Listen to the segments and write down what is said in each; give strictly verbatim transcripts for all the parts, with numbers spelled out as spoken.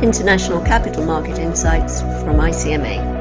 International Capital Market Insights from I C M A.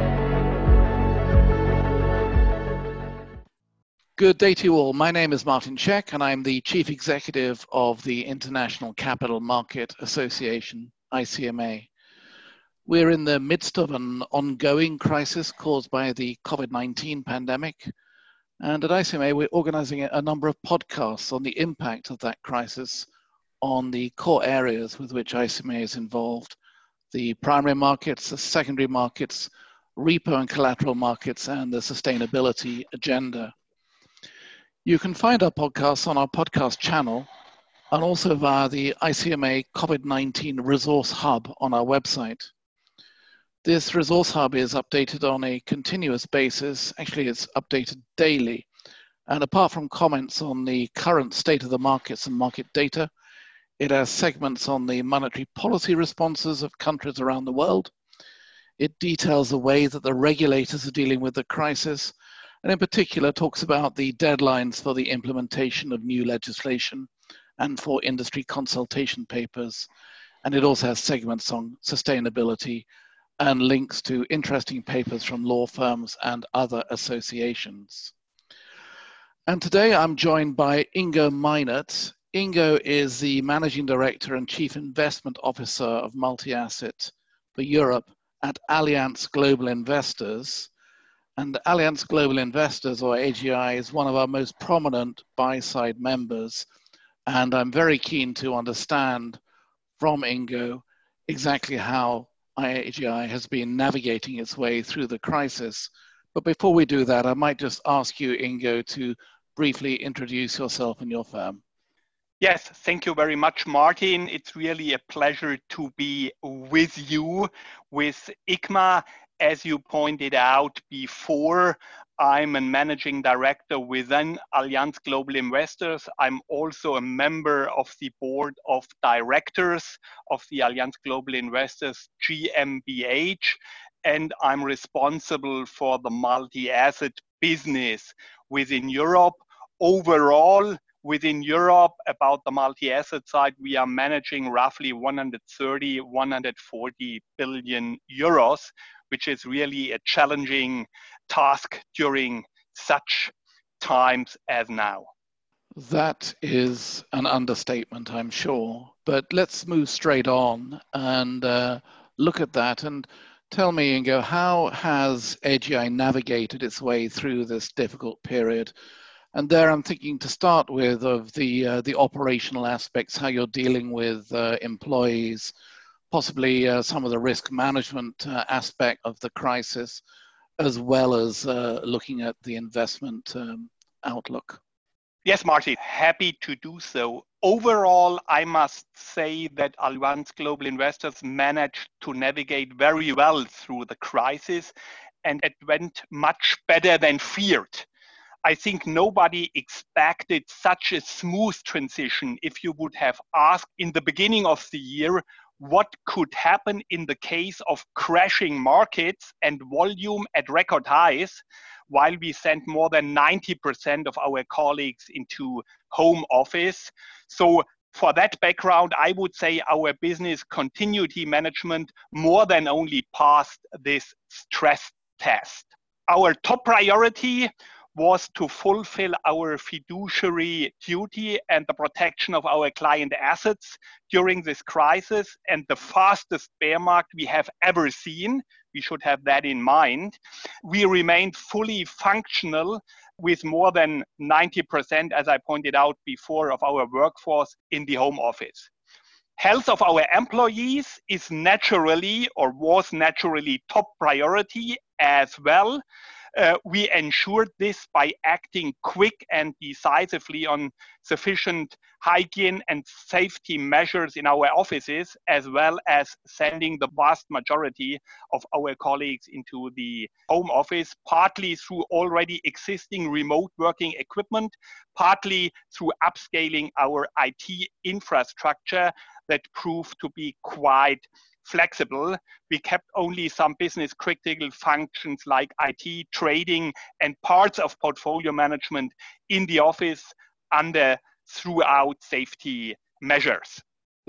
Good day to you all. My name is Martin Czech and I'm the Chief Executive of the International Capital Market Association, I C M A. We're in the midst of an ongoing crisis caused by the COVID nineteen pandemic. And at I C M A, we're organizing a number of podcasts on the impact of that crisis on the core areas with which I C M A is involved: the primary markets, the secondary markets, repo and collateral markets, and the sustainability agenda. You can find our podcasts on our podcast channel and also via the I C M A COVID nineteen Resource Hub on our website. This Resource Hub is updated on a continuous basis. Actually, it's updated daily. And apart from comments on the current state of the markets and market data, it has segments on the monetary policy responses of countries around the world. It details the way that the regulators are dealing with the crisis, and in particular talks about the deadlines for the implementation of new legislation and for industry consultation papers. And it also has segments on sustainability and links to interesting papers from law firms and other associations. And today I'm joined by Ingo Meinert. Ingo is the Managing Director and Chief Investment Officer of Multi-Asset for Europe at Allianz Global Investors. And Allianz Global Investors, or A G I, is one of our most prominent buy-side members. And I'm very keen to understand from Ingo exactly how A G I has been navigating its way through the crisis. But before we do that, I might just ask you, Ingo, to briefly introduce yourself and your firm. Yes, thank you very much, Martin. It's really a pleasure to be with you, with I C M A. As you pointed out before, I'm a managing director within Allianz Global Investors. I'm also a member of the board of directors of the Allianz Global Investors G m B H, and I'm responsible for the multi-asset business within Europe. Overall, within Europe, about the multi-asset side, we are managing roughly one hundred thirty, one hundred forty billion euros, which is really a challenging task during such times as now. That is an understatement, I'm sure. But let's move straight on and uh, look at that. And tell me, Ingo, how has A G I navigated its way through this difficult period? And there I'm thinking to start with of the, uh, the operational aspects, how you're dealing with uh, employees, possibly uh, some of the risk management uh, aspect of the crisis, as well as uh, looking at the investment um, outlook. Yes, Martin, happy to do so. Overall, I must say that Allianz Global Investors managed to navigate very well through the crisis, and it went much better than feared. I think nobody expected such a smooth transition. If you would have asked in the beginning of the year what could happen in the case of crashing markets and volume at record highs, while we sent more than ninety percent of our colleagues into home office. So for that background, I would say our business continuity management more than only passed this stress test. Our top priority was to fulfill our fiduciary duty and the protection of our client assets during this crisis and the fastest bear market we have ever seen. We should have that in mind. We remained fully functional with more than ninety percent, as I pointed out before, of our workforce in the home office. Health of our employees is naturally or was naturally top priority as well. Uh, we ensured this by acting quick and decisively on sufficient hygiene and safety measures in our offices, as well as sending the vast majority of our colleagues into the home office, partly through already existing remote working equipment, partly through upscaling our I T infrastructure that proved to be quite flexible. We kept only some business critical functions like I T, trading, and parts of portfolio management in the office under throughout safety measures.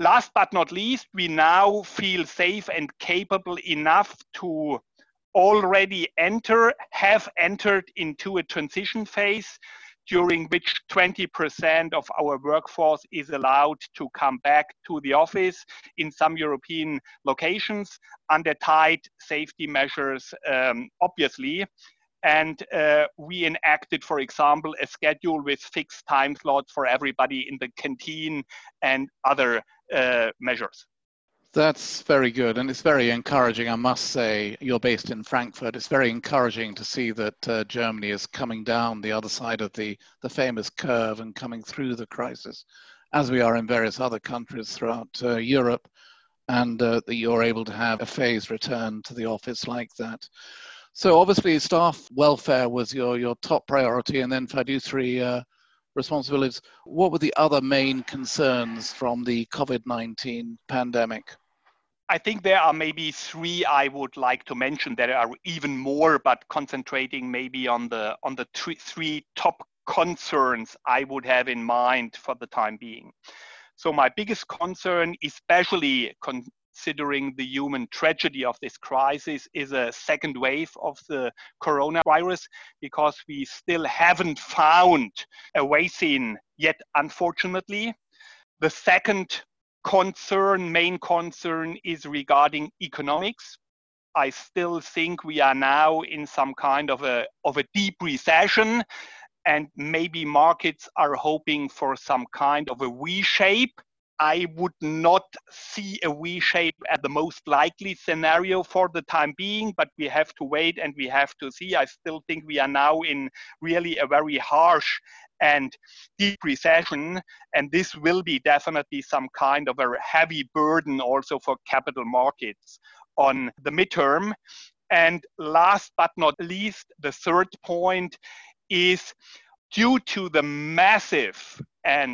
Last but not least, we now feel safe and capable enough to already enter, have entered into a transition phase during which twenty percent of our workforce is allowed to come back to the office in some European locations under tight safety measures, um, obviously. And uh, we enacted, for example, a schedule with fixed time slots for everybody in the canteen and other uh, measures. That's very good, and it's very encouraging, I must say. You're based in Frankfurt. It's very encouraging to see that uh, Germany is coming down the other side of the, the famous curve and coming through the crisis, as we are in various other countries throughout uh, Europe, and uh, that you're able to have a phased return to the office like that. So obviously staff welfare was your, your top priority, and then fiduciary uh, responsibilities. What were the other main concerns from the COVID nineteen pandemic? I think there are maybe three I would like to mention. There are even more, but concentrating maybe on the on the three, three top concerns I would have in mind for the time being. So my biggest concern, especially con considering the human tragedy of this crisis, is a second wave of the coronavirus, because we still haven't found a vaccine yet, unfortunately. The second concern, main concern, is regarding economics. I still think we are now in some kind of a, of a deep recession, and maybe markets are hoping for some kind of a V-shape. I would not see a V-shape as the most likely scenario for the time being, but we have to wait and we have to see. I still think we are now in really a very harsh and deep recession, and this will be definitely some kind of a heavy burden also for capital markets on the midterm. And last but not least, the third point is, due to the massive and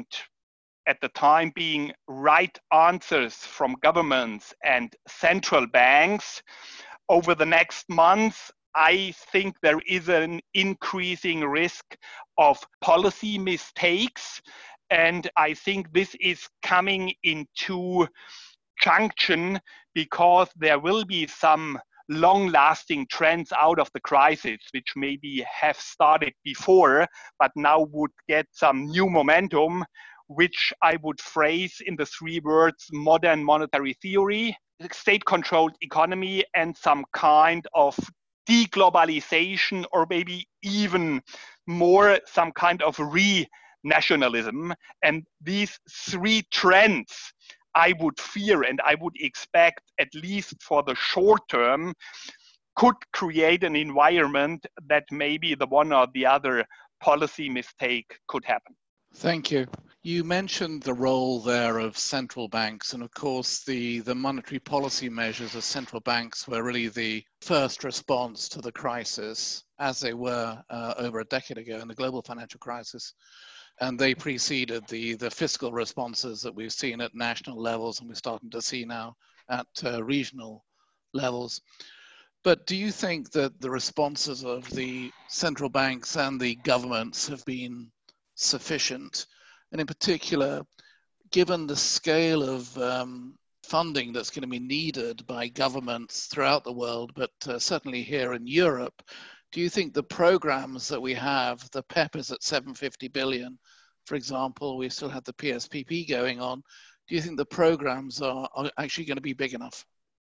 at the time being right answers from governments and central banks over the next months, I think there is an increasing risk of policy mistakes. And I think this is coming into junction, because there will be some long-lasting trends out of the crisis, which maybe have started before, but now would get some new momentum, which I would phrase in the three words: modern monetary theory, state-controlled economy, and some kind of deglobalization, or maybe even more, some kind of re-nationalism. And these three trends, I would fear and I would expect, at least for the short term, could create an environment that maybe the one or the other policy mistake could happen. Thank you. You mentioned the role there of central banks, and of course the, the monetary policy measures of central banks were really the first response to the crisis, as they were uh, over a decade ago in the global financial crisis. And they preceded the, the fiscal responses that we've seen at national levels, and we're starting to see now at uh, regional levels. But do you think that the responses of the central banks and the governments have been sufficient? And in particular, given the scale of um, funding that's going to be needed by governments throughout the world, but uh, certainly here in Europe, do you think the programs that we have, the P E P is at seven hundred fifty billion, for example, we still have the P S P P going on, do you think the programs are, are actually going to be big enough?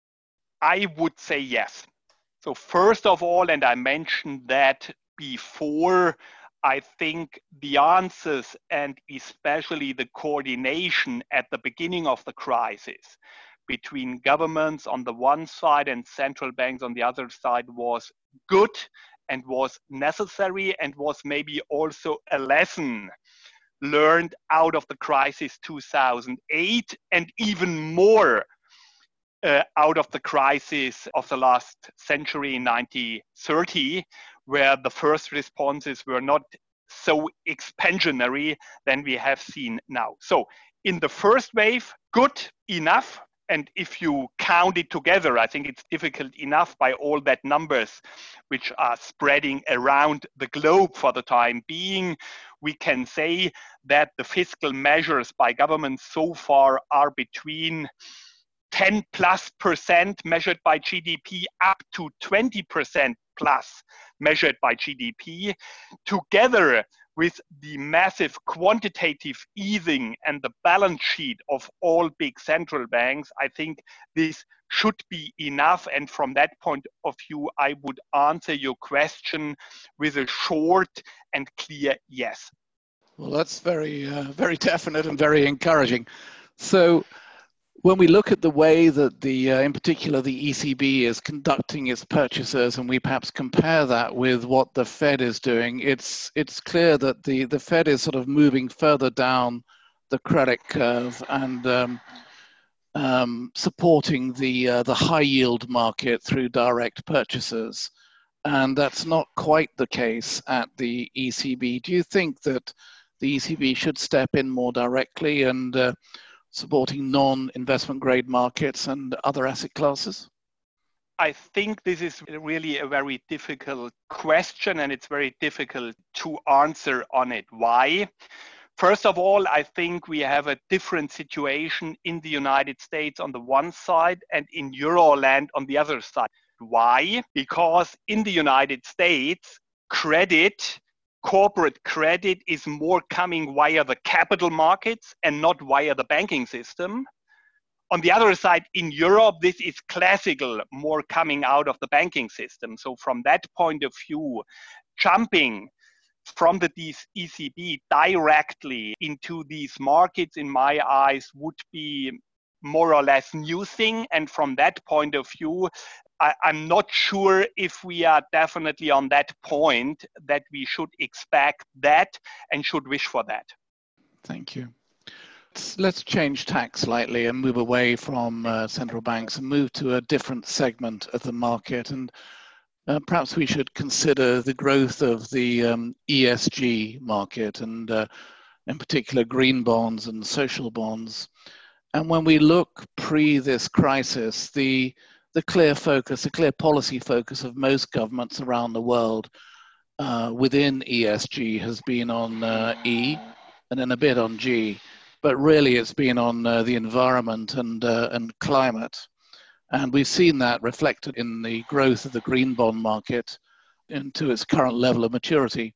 I would say yes. So first of all, and I mentioned that before, I think the answers, and especially the coordination at the beginning of the crisis between governments on the one side and central banks on the other side, was good and was necessary, and was maybe also a lesson learned out of the crisis two thousand eight, and even more uh, out of the crisis of the last century, nineteen thirty, where the first responses were not so expansionary than we have seen now. So in the first wave, good enough. And if you count it together, I think it's difficult enough by all that numbers which are spreading around the globe for the time being. we can say that the fiscal measures by governments so far are between ten plus percent measured by G D P up to twenty percent plus measured by G D P, together with the massive quantitative easing and the balance sheet of all big central banks. I think this should be enough. And from that point of view, I would answer your question with a short and clear yes. Well, that's very, uh, very definite and very encouraging. So when we look at the way that the, uh, in particular, the E C B is conducting its purchases, and we perhaps compare that with what the Fed is doing, it's it's clear that the, the Fed is sort of moving further down the credit curve and um, um, supporting the uh, the high yield market through direct purchases, and that's not quite the case at the E C B. Do you think that the E C B should step in more directly and uh, supporting non-investment grade markets and other asset classes? I think this is really a very difficult question, and it's very difficult to answer on it. Why? First of all, I think we have a different situation in the United States on the one side and in Euroland on the other side. Why? Because in the United States, credit, corporate credit is more coming via the capital markets and not via the banking system. On the other side, in Europe, this is classical, more coming out of the banking system. So from that point of view, jumping from the E C B directly into these markets, in my eyes, would be more or less new thing. And from that point of view, I, I'm not sure if we are definitely on that point that we should expect that and should wish for that. Thank you. Let's, let's change tack slightly and move away from uh, central banks and move to a different segment of the market. And uh, perhaps we should consider the growth of the um, E S G market, and uh, in particular green bonds and social bonds. And when we look pre this crisis, the the clear focus, the clear policy focus of most governments around the world uh, within E S G has been on uh, E and then a bit on G, but really it's been on uh, the environment and, uh, and climate. And we've seen that reflected in the growth of the green bond market into its current level of maturity.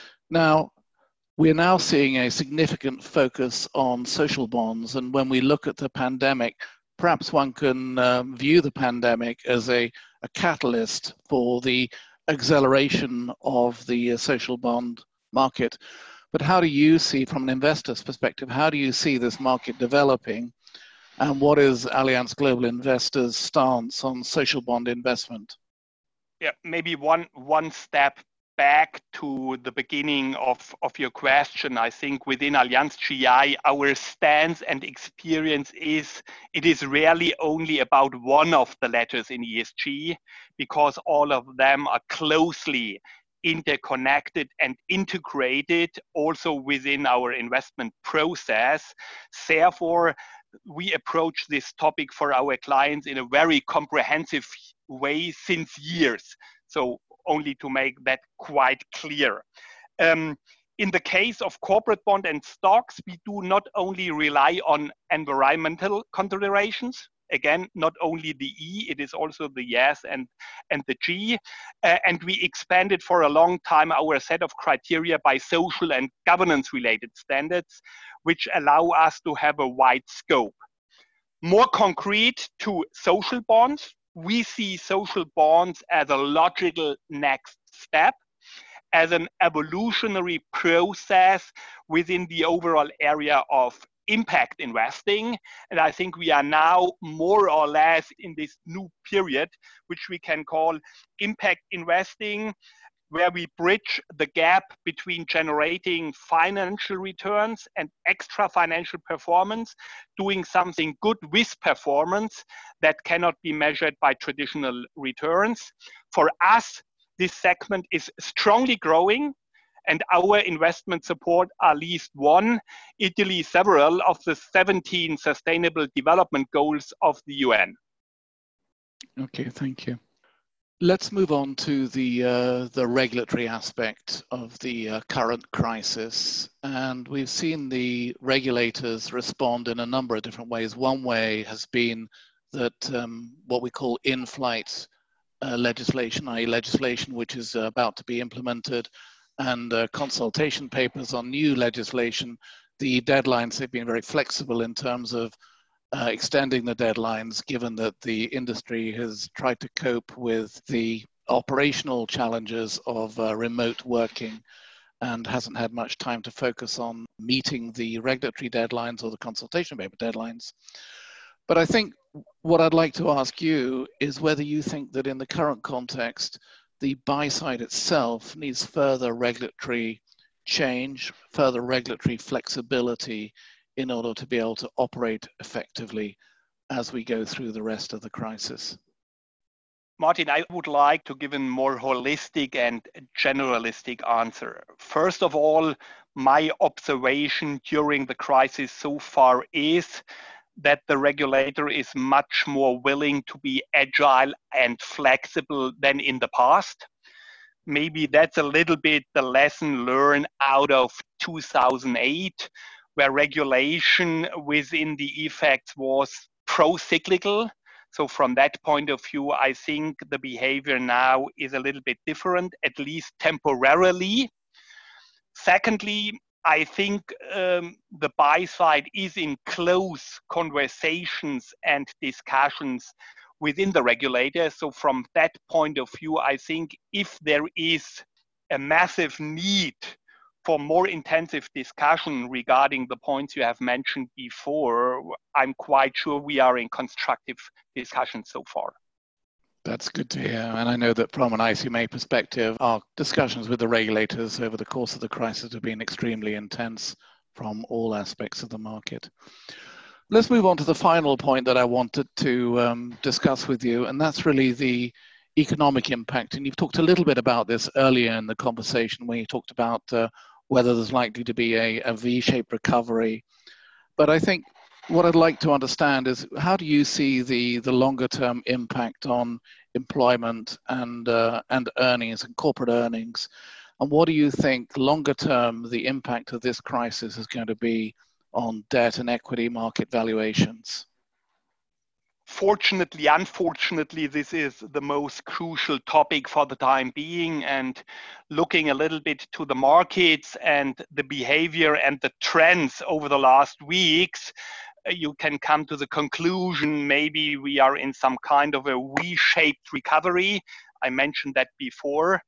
Now, we're now seeing a significant focus on social bonds. And when we look at the pandemic, perhaps one can um, view the pandemic as a, a catalyst for the acceleration of the uh, social bond market. But how do you see, from an investor's perspective, how do you see this market developing? And what is Allianz Global Investors' stance on social bond investment? Yeah, maybe one one step back to the beginning of, of your question. I think within Allianz G I, our stance and experience is it is rarely only about one of the letters in E S G, because all of them are closely interconnected and integrated also within our investment process. Therefore, we approach this topic for our clients in a very comprehensive way since years. So only to make that quite clear. Um, in the case of corporate bond and stocks, we do not only rely on environmental considerations, again, not only the E, it is also the S and, and the G. Uh, and we expanded for a long time our set of criteria by social and governance related standards, which allow us to have a wide scope. More concrete to social bonds, we see social bonds as a logical next step, as an evolutionary process within the overall area of impact investing. And I think we are now more or less in this new period, which we can call impact investing, where we bridge the gap between generating financial returns and extra financial performance, doing something good with performance that cannot be measured by traditional returns. For us, this segment is strongly growing, and our investment support at least one, Italy several of the seventeen Sustainable Development Goals of the U N. Okay, thank you. Let's move on to the uh, the regulatory aspect of the uh, current crisis. And we've seen the regulators respond in a number of different ways. One way has been that um, what we call in-flight uh, legislation, that is legislation which is uh, about to be implemented, and uh, consultation papers on new legislation. The deadlines have been very flexible in terms of Uh, extending the deadlines, given that the industry has tried to cope with the operational challenges of uh, remote working and hasn't had much time to focus on meeting the regulatory deadlines or the consultation paper deadlines. But I think what I'd like to ask you is whether you think that in the current context, the buy side itself needs further regulatory change, further regulatory flexibility in order to be able to operate effectively as we go through the rest of the crisis. Martin, I would like to give a more holistic and generalistic answer. First of all, my observation during the crisis so far is that the regulator is much more willing to be agile and flexible than in the past. Maybe that's a little bit the lesson learned out of two thousand eight, where regulation within the effects was pro-cyclical. So from that point of view, I think the behavior now is a little bit different, at least temporarily. Secondly, I think um, the buy side is in close conversations and discussions within the regulator. So from that point of view, I think if there is a massive need for more intensive discussion regarding the points you have mentioned before, I'm quite sure we are in constructive discussion so far. That's good to hear. And I know that from an I C M A perspective, our discussions with the regulators over the course of the crisis have been extremely intense from all aspects of the market. Let's move on to the final point that I wanted to um, discuss with you, and that's really the economic impact. And you've talked a little bit about this earlier in the conversation when you talked about uh, whether there's likely to be a, a V-shaped recovery. But I think what I'd like to understand is, how do you see the, the longer term impact on employment and, uh, and earnings and corporate earnings? And what do you think longer term the impact of this crisis is going to be on debt and equity market valuations? Fortunately, unfortunately, this is the most crucial topic for the time being, and looking a little bit to the markets and the behavior and the trends over the last weeks, you can come to the conclusion maybe we are in some kind of a V-shaped recovery. I mentioned that before.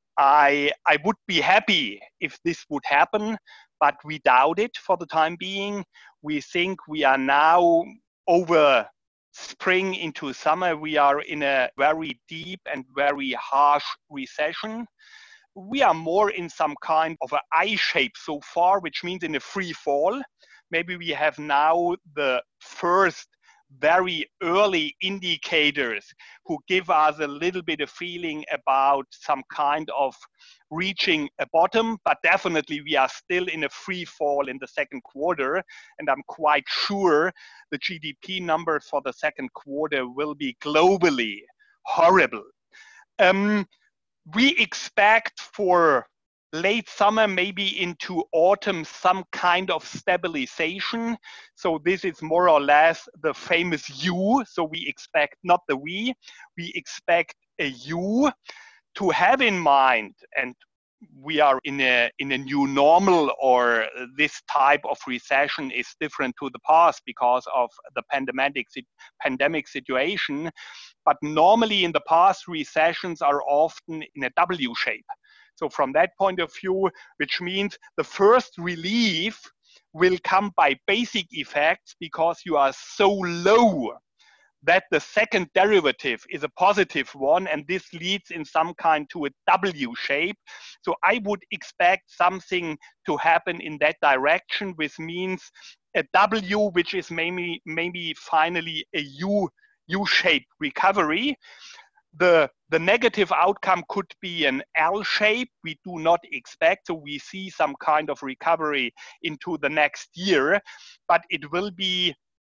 I, I would be happy if this would happen, but we doubt it for the time being. We think we are now over spring into summer. We are in a very deep and very harsh recession. We are more in some kind of an I shape so far, which means in a free fall. Maybe we have now the first very early indicators who give us a little bit of feeling about some kind of reaching a bottom, but definitely we are still in a free fall in the second quarter. And I'm quite sure the G D P numbers for the second quarter will be globally horrible. Um, we expect for late summer, maybe into autumn, some kind of stabilization. So this is more or less the famous U. So we expect not the V, we expect a U. To have in mind, and we are in a in a new normal, or this type of recession is different to the past because of the pandemic pandemic situation. But normally in the past, recessions are often in a W shape. So from that point of view, which means the first relief will come by basic effects because you are so low that the second derivative is a positive one, and this leads in some kind to a W shape. So I would expect something to happen in that direction, which means a W, which is maybe maybe finally a U U-shaped recovery. The, the negative outcome could be an L shape. We do not expect, so we see some kind of recovery into the next year, but it will be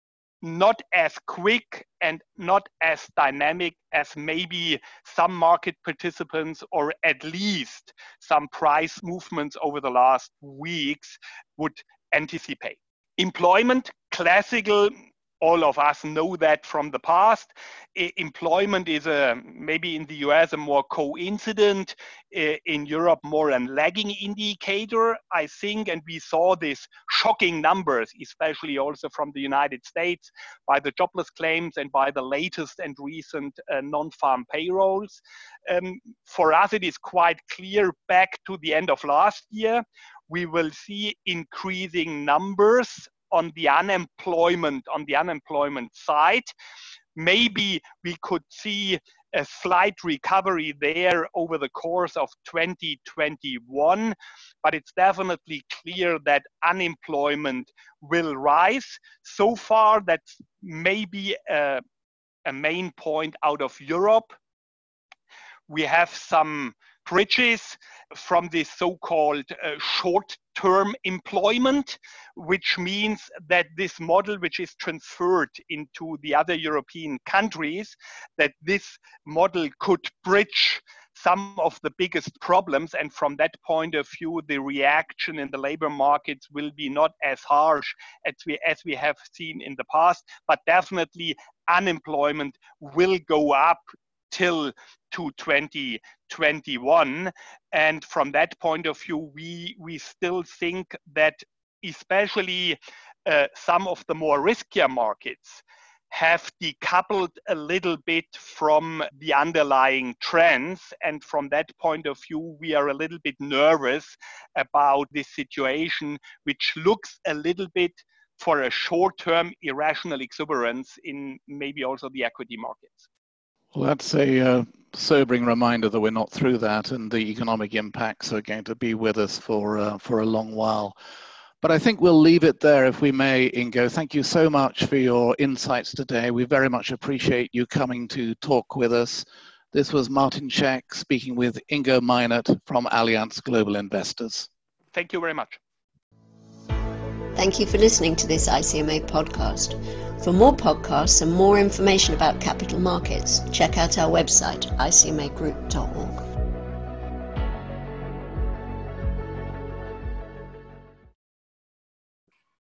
not as quick and not as dynamic as maybe some market participants, or at least some price movements over the last weeks, would anticipate. Employment, classical. All of us know that from the past. I- employment is a, maybe in the U S a more coincident, I- in Europe more a lagging indicator, I think. And we saw these shocking numbers, especially also from the United States, by the jobless claims and by the latest and recent uh, non-farm payrolls. Um, for us, it is quite clear back to the end of last year, we will see increasing numbers on the unemployment, on the unemployment side. Maybe we could see a slight recovery there over the course of twenty twenty-one, but it's definitely clear that unemployment will rise. So far, that's maybe a, a main point out of Europe. We have some bridges from this so-called uh, short-term employment, which means that this model, which is transferred into the other European countries, that this model could bridge some of the biggest problems. And from that point of view, the reaction in the labor markets will be not as harsh as we, as we have seen in the past, but definitely unemployment will go up till to twenty twenty-one. And from that point of view, we, we still think that especially uh, some of the more riskier markets have decoupled a little bit from the underlying trends. And from that point of view, we are a little bit nervous about this situation, which looks a little bit for a short-term irrational exuberance in maybe also the equity markets. Well, that's a uh, sobering reminder that we're not through that, and the economic impacts are going to be with us for uh, for a long while. But I think we'll leave it there, if we may, Ingo. Thank you so much for your insights today. We very much appreciate you coming to talk with us. This was Martin Čech speaking with Ingo Meinert from Allianz Global Investors. Thank you very much. Thank you for listening to this I C M A podcast. For more podcasts and more information about capital markets, check out our website, I C M A group dot org.